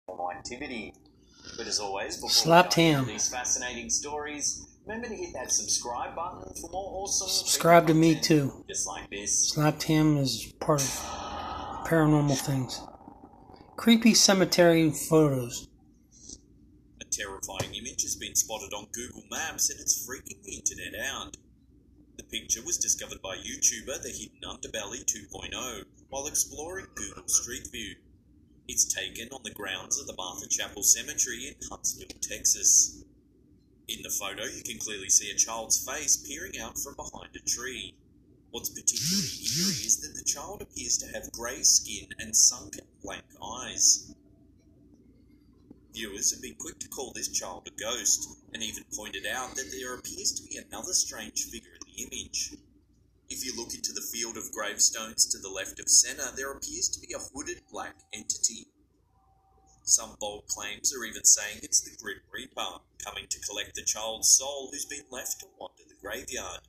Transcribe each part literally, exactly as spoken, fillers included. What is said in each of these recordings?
paranormal activity. But as always, before Slapped we dive him. into these fascinating stories, remember to hit that subscribe button for more awesome Subscribe to me content too. just like this. Slapped him is part of paranormal things. Creepy cemetery photos. A terrifying image has been spotted on Google Maps and it's freaking the internet out. The picture was discovered by YouTuber The Hidden Underbelly two point oh while exploring Google Street View. It's taken on the grounds of the Martha Chapel Cemetery in Huntsville, Texas. In the photo, you can clearly see a child's face peering out from behind a tree. What's particularly eerie is that the child appears to have grey skin and sunken blank eyes. Viewers have been quick to call this child a ghost, and even pointed out that there appears to be another strange figure in the image. If you look into the field of gravestones to the left of centre, there appears to be a hooded black entity. Some bold claims are even saying it's the Grim Reaper, coming to collect the child's soul who's been left to wander the graveyard.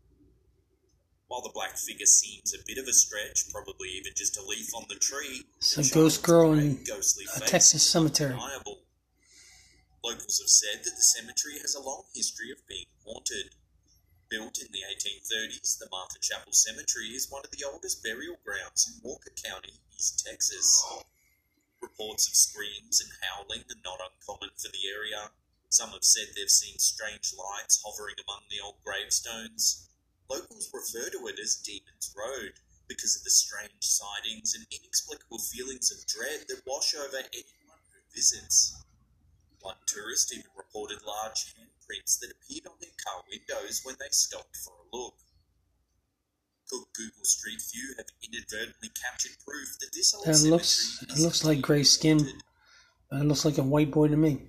While the black figure seems a bit of a stretch, probably even just a leaf on the tree, It's the a ghost child's girl grey, in ghostly a face Texas is cemetery. undeniable. Locals have said that the cemetery has a long history of being haunted. Built in the eighteen thirties, the Martha Chapel Cemetery is one of the oldest burial grounds in Walker County, East Texas. Reports of screams and howling are not uncommon for the area. Some have said they've seen strange lights hovering among the old gravestones. Locals refer to it as Demon's Road because of the strange sightings and inexplicable feelings of dread that wash over anyone who visits. One tourist even reported large handprints that appeared on their car windows when they stopped for a look. Could Google Street View have inadvertently captured proof that this old That cemetery looks, it is looks like grey indeed skin. haunted? It looks like a white boy to me.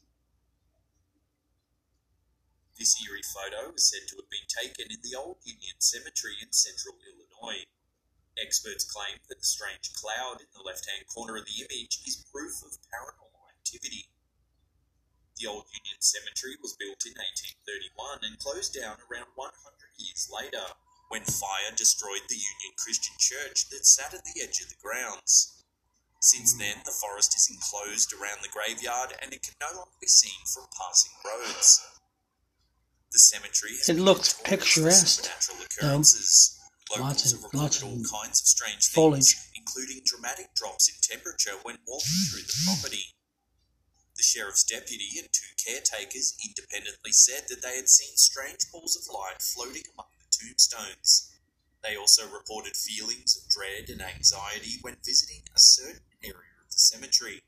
This eerie photo is said to have been taken in the old Union Cemetery in central Illinois. Experts claim that the strange cloud in the left-hand corner of the image is proof of paranormal activity. The old Union Cemetery was built in eighteen thirty-one and closed down around one hundred years later, when fire destroyed the Union Christian Church that sat at the edge of the grounds. Since then, the forest is enclosed around the graveyard and it can no longer be seen from passing roads. The cemetery has It been looks notorious for picturesque, supernatural occurrences. Locals Lots of- have reported lots of all kinds of strange foliage. things, including dramatic drops in temperature when walking through the property. The sheriff's deputy and two caretakers independently said that they had seen strange balls of light floating among the tombstones. They also reported feelings of dread and anxiety when visiting a certain area of the cemetery.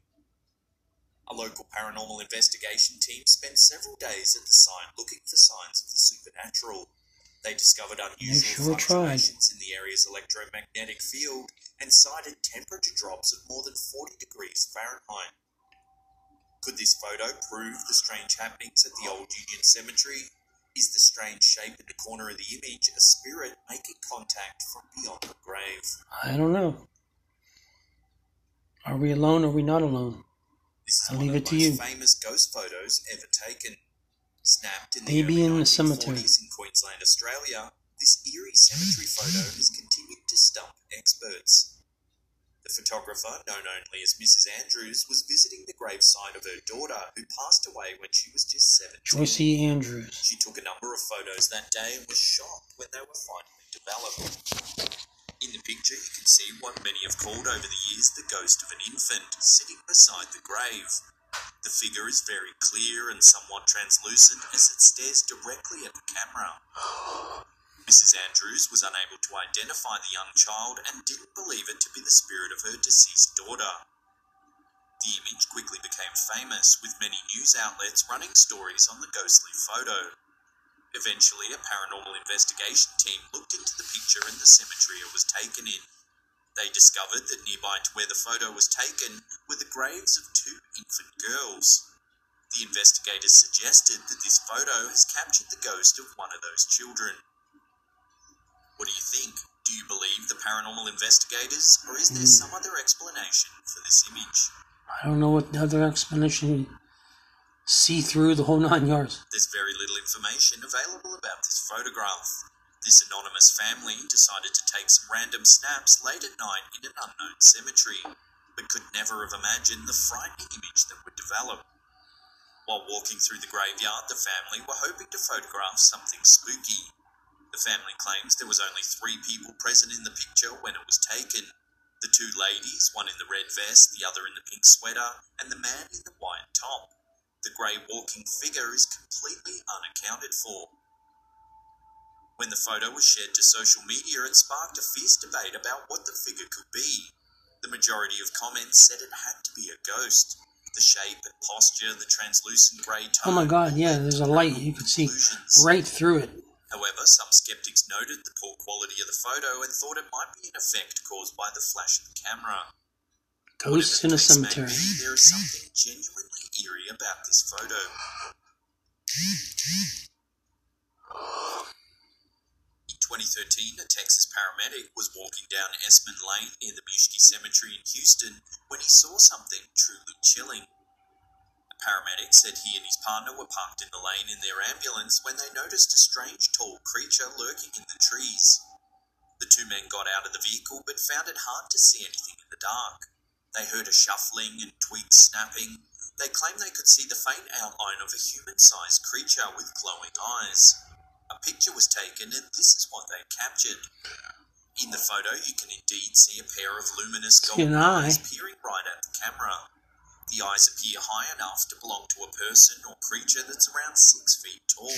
A local paranormal investigation team spent several days at the site looking for signs of the supernatural. They discovered unusual sure tried. fluctuations in the area's electromagnetic field and cited temperature drops of more than forty degrees Fahrenheit. Could this photo prove the strange happenings at the old Union Cemetery? Is the strange shape in the corner of the image a spirit making contact from beyond the grave? I don't know. Are we alone or are we not alone? This is I'll one leave of it the to most you. famous ghost photos ever taken. Snapped in the Baby early in the nineteen cemetery. forties in Queensland, Australia, this eerie cemetery photo has continued to stump experts. The photographer, known only as Missus Andrews, was visiting the gravesite of her daughter, who passed away when she was just seventeen. Joyce E. Andrews. She took a number of photos that day and was shocked when they were finally developed. In the picture, you can see what many have called over the years the ghost of an infant sitting beside the grave. The figure is very clear and somewhat translucent as it stares directly at the camera. Missus Andrews was unable to identify the young child and didn't believe it to be the spirit of her deceased daughter. The image quickly became famous, with many news outlets running stories on the ghostly photo. Eventually, a paranormal investigation team looked into the picture and the cemetery it was taken in. They discovered that nearby to where the photo was taken were the graves of two infant girls. The investigators suggested that this photo has captured the ghost of one of those children. What do you think? Do you believe the paranormal investigators, or is there some other explanation for this image? I don't know what other explanation. See through the whole nine yards. There's very little information available about this photograph. This anonymous family decided to take some random snaps late at night in an unknown cemetery, but could never have imagined the frightening image that would develop. While walking through the graveyard, the family were hoping to photograph something spooky. The family claims there was only three people present in the picture when it was taken. The two ladies, one in the red vest, the other in the pink sweater, and the man in the white top. The grey walking figure is completely unaccounted for. When the photo was shared to social media, it sparked a fierce debate about what the figure could be. The majority of comments said it had to be a ghost. The shape and posture, the translucent grey tone... Oh my god, yeah, there's a light you can see right through it. However, some skeptics noted the poor quality of the photo and thought it might be an effect caused by the flash of the camera. Ghosts in a cemetery. Be, there is something genuinely eerie about this photo. In twenty thirteen, a Texas paramedic was walking down Esmond Lane near the Bushki Cemetery in Houston when he saw something truly chilling. A paramedic said he and his partner were parked in the lane in their ambulance when they noticed a strange tall creature lurking in the trees. The two men got out of the vehicle but found it hard to see anything in the dark. They heard a shuffling and twigs snapping. They claimed they could see the faint outline of a human-sized creature with glowing eyes. A picture was taken, and this is what they captured. In the photo, you can indeed see a pair of luminous golden eyes peering right at the camera. The eyes appear high enough to belong to a person or creature that's around six feet tall.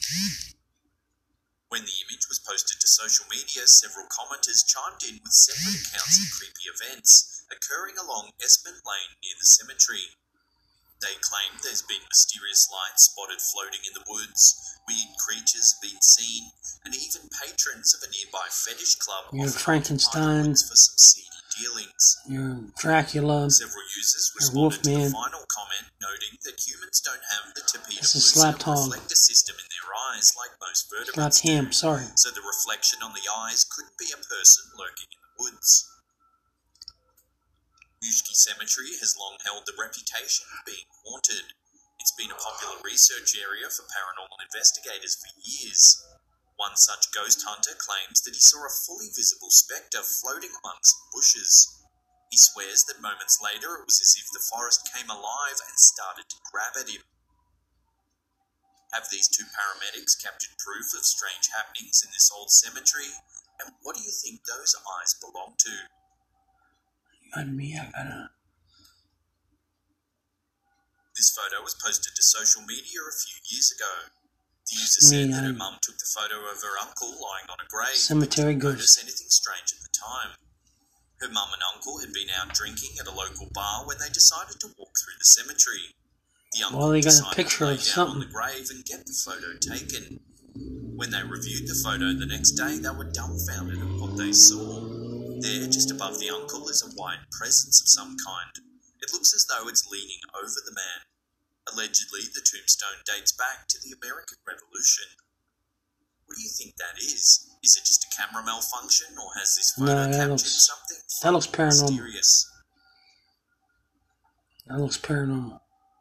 When the image was posted to social media, several commenters chimed in with separate accounts of creepy events occurring along Esmond Lane near the cemetery. They claimed there's been mysterious lights spotted floating in the woods, weird creatures have been seen, and even patrons of a nearby fetish club You're Frankenstein, for some seedy dealings. You're Dracula, Several users responded to the final comment, noting that humans don't have the tapetum reflector system in their eyes like most vertebrates do, sorry. so the reflection on the eyes couldn't be a person lurking in the woods. Bushki Cemetery has long held the reputation of being haunted. It's been a popular research area for paranormal investigators for years. One such ghost hunter claims that he saw a fully visible spectre floating amongst bushes. He swears that moments later it was as if the forest came alive and started to grab at him. Have these two paramedics captured proof of strange happenings in this old cemetery? And what do you think those eyes belong to? On me, I gotta... This photo was posted to social media a few years ago. The user said me, that her I'm... mum took the photo of her uncle lying on a grave, Cemetery but didn't ghost. notice anything strange at the time. Her mum and uncle had been out drinking at a local bar when they decided to walk through the cemetery. The uncle well, they got decided a picture to lay of down something. on the grave and get the photo taken. When they reviewed the photo the next day, they were dumbfounded at what they saw. There, just above the uncle, is a white presence of some kind. It looks as though it's leaning over the man. Allegedly, the tombstone dates back to the American Revolution. What do you think that is? Is it just a camera malfunction, or has this photo no, that captured looks, something that looks paranormal. mysterious? That looks paranormal.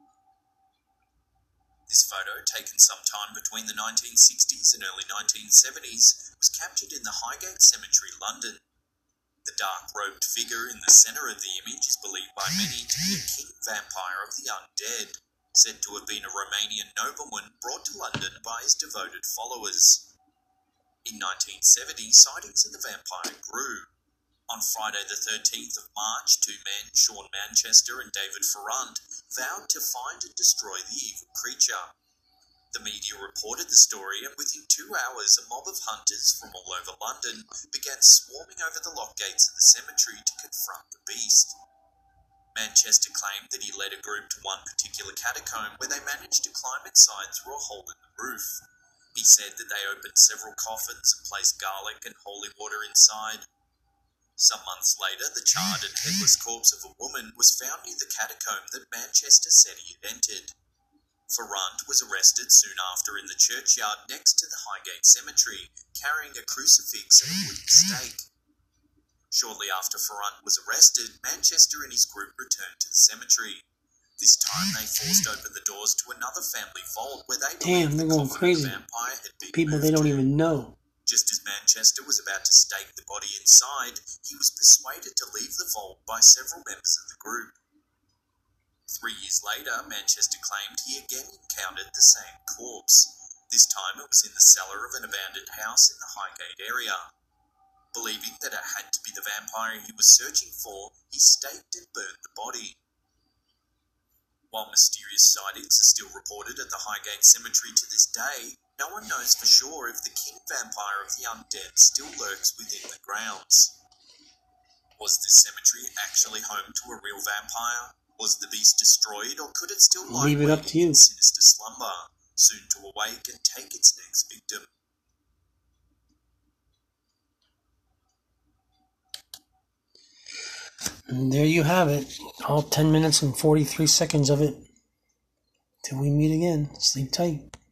This photo, taken sometime between the nineteen sixties and early nineteen seventies, was captured in the Highgate Cemetery, London. The dark-robed figure in the centre of the image is believed by many to be a king vampire of the undead, said to have been a Romanian nobleman brought to London by his devoted followers. In nineteen seventy, sightings of the vampire grew. On Friday the thirteenth of March, two men, Sean Manchester and David Ferrand, vowed to find and destroy the evil creature. The media reported the story, and within two hours a mob of hunters from all over London began swarming over the lock gates of the cemetery to confront the beast. Manchester claimed that he led a group to one particular catacomb where they managed to climb inside through a hole in the roof. He said that they opened several coffins and placed garlic and holy water inside. Some months later, the charred and headless corpse of a woman was found near the catacomb that Manchester said he had entered. Ferrand was arrested soon after in the churchyard next to the Highgate Cemetery, carrying a crucifix and a wooden stake. Shortly after Ferrand was arrested, Manchester and his group returned to the cemetery. This time they forced open the doors to another family vault where they Damn, they're the going crazy. The vampire had been People they don't to. even know. Just as Manchester was about to stake the body inside, he was persuaded to leave the vault by several members of the group. Three years later, Manchester claimed he again encountered the same corpse. This time it was in the cellar of an abandoned house in the Highgate area. Believing that it had to be the vampire he was searching for, he staked and burned the body. While mysterious sightings are still reported at the Highgate Cemetery to this day, no one knows for sure if the king vampire of the undead still lurks within the grounds. Was this cemetery actually home to a real vampire? Was the beast destroyed, or could it still lie Leave it up to you. in sinister slumber, soon to awake and take its next victim? And there you have it. All ten minutes and forty-three seconds of it. Till we meet again. Sleep tight.